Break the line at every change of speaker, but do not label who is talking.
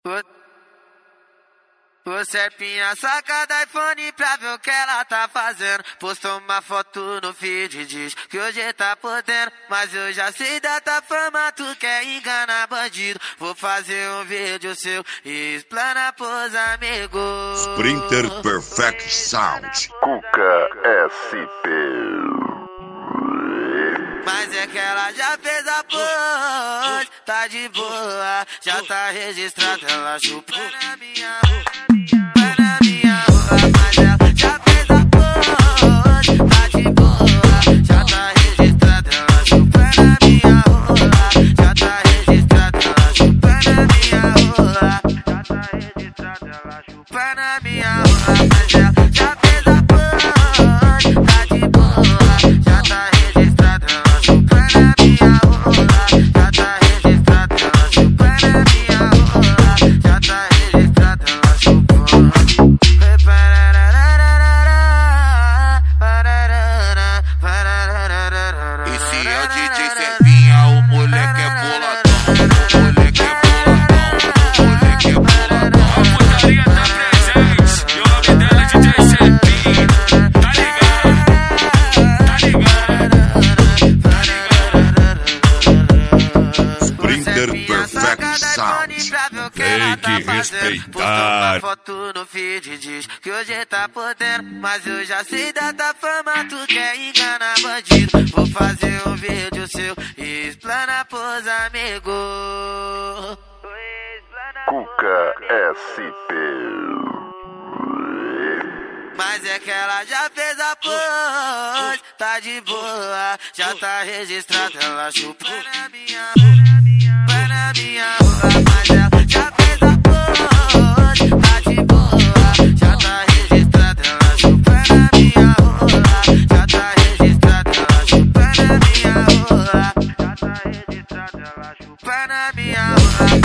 O Serpinha saca da iPhone pra ver o que ela tá fazendo. Postou uma foto no feed e diz que hoje tá podendo. Mas eu já sei da tua fama, tu quer enganar bandido. Vou fazer um vídeo seu e explanar pros amigos.
Sprinter Perfect Sound.
Cuca SP.
Mas é que ela já fez a pose, tá de boa, já tá registrada, ela chupa na minha rua, mas ela já fez a pose, tá de boa, já tá registrada, ela chupa na minha rua, já tá registrada, ela chupa na minha rua, já tá registrada, ela chupa na minha rua, mas ela já fez a pose, tá de boa, já tá registrada, ela chupa na minha rua, já tá registrada, ela chupa na minha rua, já tá registrada, ela chupa.
Esse é o DJ Serpinha, o moleque é boladão, o moleque é boladão, o moleque é boladão.
A putaria tá presente e o nome dela é DJ Serpinha. Tá ligado?
Sprinter Perfect Sound.
Tem que respeitar.
Postou uma foto no feed e diz que hoje tá podendo. Mas eu já sei da tua fama, tu quer enganar bandido. Vou fazer um vídeo seu e explanar pros amigos.
Cuca SP.
Mas é que ela já fez a pose, tá de boa, já tá registrada, ela chupa na minha rua, mas ela já fez a pose, tá de boa, já tá registrada, ela chupa na minha rua, já tá registrada, ela chupa na minha rua, já tá registrada, ela chupa na minha rua.